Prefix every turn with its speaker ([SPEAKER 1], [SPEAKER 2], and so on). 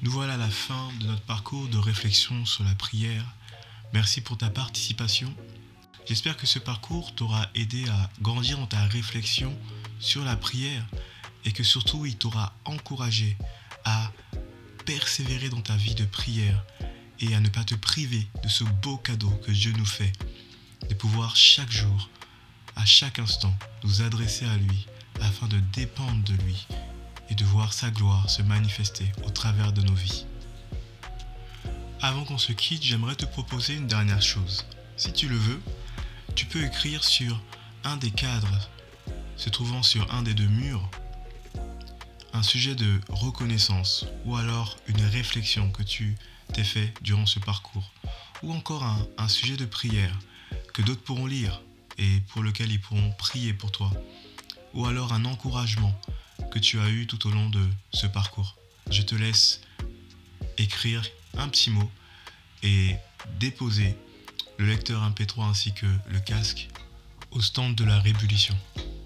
[SPEAKER 1] Nous voilà à la fin de notre parcours de réflexion sur la prière. Merci pour ta participation. J'espère que ce parcours t'aura aidé à grandir dans ta réflexion sur la prière et que surtout il t'aura encouragé à persévérer dans ta vie de prière et à ne pas te priver de ce beau cadeau que Dieu nous fait, de pouvoir chaque jour, à chaque instant, nous adresser à lui afin de dépendre de lui et de voir sa gloire se manifester au travers de nos vies. Avant qu'on se quitte, j'aimerais te proposer une dernière chose. Si tu le veux, tu peux écrire sur un des cadres se trouvant sur un des deux murs un sujet de reconnaissance ou alors une réflexion que tu t'es fait durant ce parcours ou encore un sujet de prière que d'autres pourront lire et pour lequel ils pourront prier pour toi ou alors un encouragement que tu as eu tout au long de ce parcours. Je te laisse écrire un petit mot et déposer le lecteur MP3 ainsi que le casque au stand de la Rébulition.